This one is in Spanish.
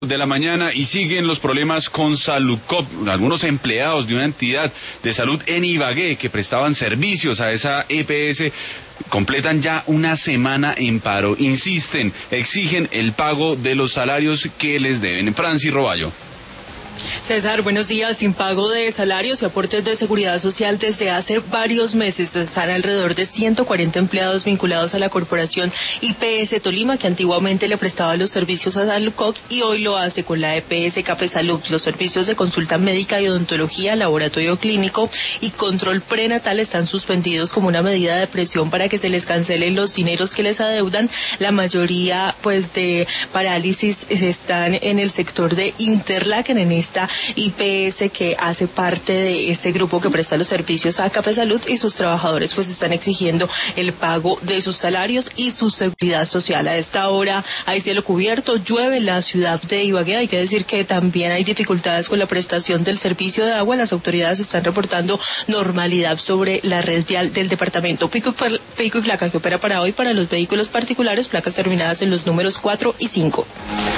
de la mañana y siguen los problemas con Saludcop. Algunos empleados de una entidad de salud en Ibagué que prestaban servicios a esa EPS completan ya una semana en paro. Insisten, exigen el pago de los salarios que les deben. Francis Roballo. César, buenos días. Sin pago de salarios y aportes de seguridad social desde hace varios meses están alrededor de 140 empleados vinculados a la corporación IPS Tolima, que antiguamente le prestaba los servicios a Saludcop y hoy lo hace con la EPS Café Salud. Los servicios de consulta médica y odontología, laboratorio clínico y control prenatal están suspendidos como una medida de presión para que se les cancelen los dineros que les adeudan. La mayoría de parálisis están en el sector de Interlaken, en esta IPS que hace parte de este grupo que presta los servicios a Café Salud, y sus trabajadores están exigiendo el pago de sus salarios y su seguridad social. A esta hora hay cielo cubierto, llueve en la ciudad de Ibagué. Hay que decir que también hay dificultades con la prestación del servicio de agua. Las autoridades están reportando normalidad sobre la red vial del departamento. Pico y placa que opera para hoy para los vehículos particulares, placas terminadas en los números 4 y 5.